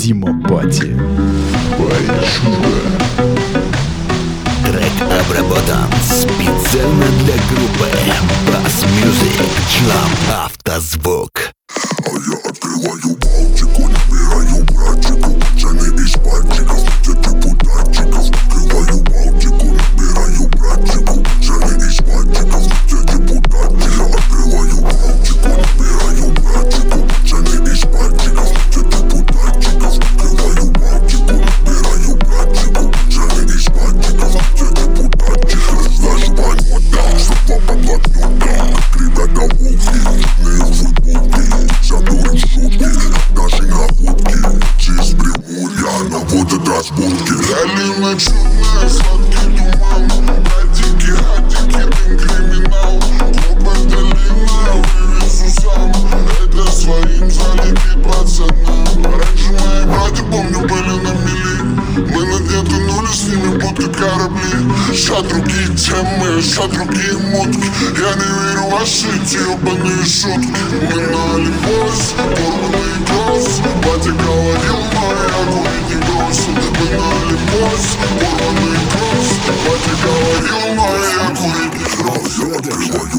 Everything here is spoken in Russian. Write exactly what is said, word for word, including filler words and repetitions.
Дима Пати. Трек обработан специально для группы Bass Music Jam Автозвук. А я открываю Балтику, набираю братчиков, цены из пальчиков, где депутатчиков. Открываю Балтику, набираю братчиков, цены из пальчиков, где депутатчиков. Открываю Балтику, набираю братчиков, цены из пальчиков, где депутатчиков. Открываю Балтику, набираю братчиков, цены из пальчиков, где депутатчиков. Знаешь, поймота, чтобы поблатнута, как ребята волки, не футболки. Задурим шутки, наши находки, через Приморья на вот от разбудки. Реально чудная, сладкий туман, братики, хатики, дым, криминал. Клуб это длинная, вывезу сам, это своим залепит пацанам. Раньше мои братья, помню, были на мели, мы на дне тонули с ними, будто корабли. Ща другие темы, ща другие мутки, я не верю в ваши эти ебаные шутки. Мы на Олимпос, порванный кросс, батя говорил, но я курить не бросил. Мы на Олимпос, порванный кросс, батя говорил, но я курить не бросил.